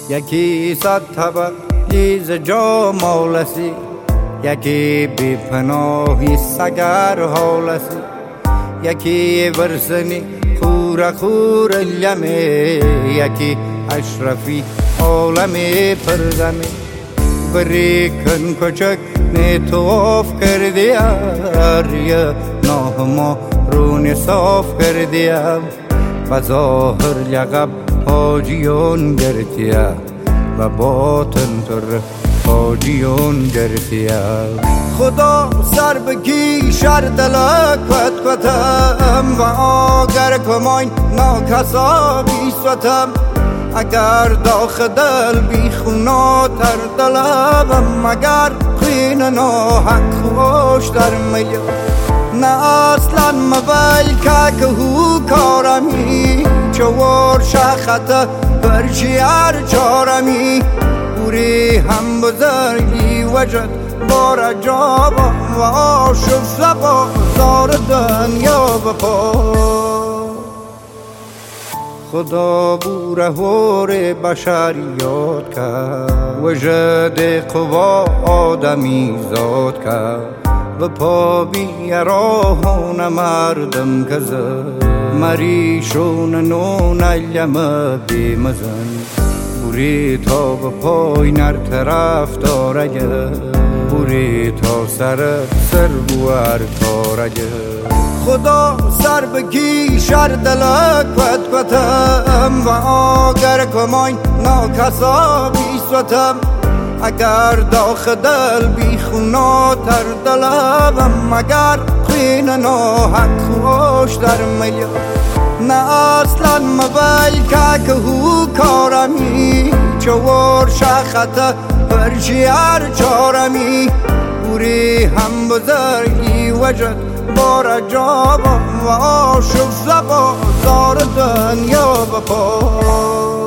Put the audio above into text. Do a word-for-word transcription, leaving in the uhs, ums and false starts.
یکی صد طبقی ز جمالسی، یکی بی پناهی سگر حالسی، یکی ورسنی خور خور لیمه، یکی اشرفی عالم پردمه. بریکن کچک نتوف کردیم، یه ناه رون صاف کردیم. و ظاهر لقب حاجیون گرتیم، و باطن تر حاجیون گرتیم. خدا سر بکی شر دلک کت کتم، و آگر کماین ناکسا بیستم. اگر داخل دل بی خونا تر دلبم، اگر خین ناحق خوش در میو. نه اصلا مول که هو کارمی، چوار شخط برچی هر چارمی. بوری هم بزرگی وجد بار جابا، و آشف سبا زار دنیا بپا. خدا بوره هور بشریات کرد، وجد قوا آدمی زاد کرد. و پا بیراه مردم کزد، مریشون نون علم بیمزن. بوری تا به پای نر طرف دارگه، بوری تا سر سر بوار تارگه. خدا سر بگی شر دلک کت کتم، و آگر کماین ناکسا بیستم. اگر داخل دل بی خونا تر دلبم، اگر خین ناحق خوش در میو. نه اصلا مول که هو کارمی، چوار شخط برچی هر چارمی. بوری هم بزرگی وجد بار جابا، و آشف زبا زار دنیا بپا.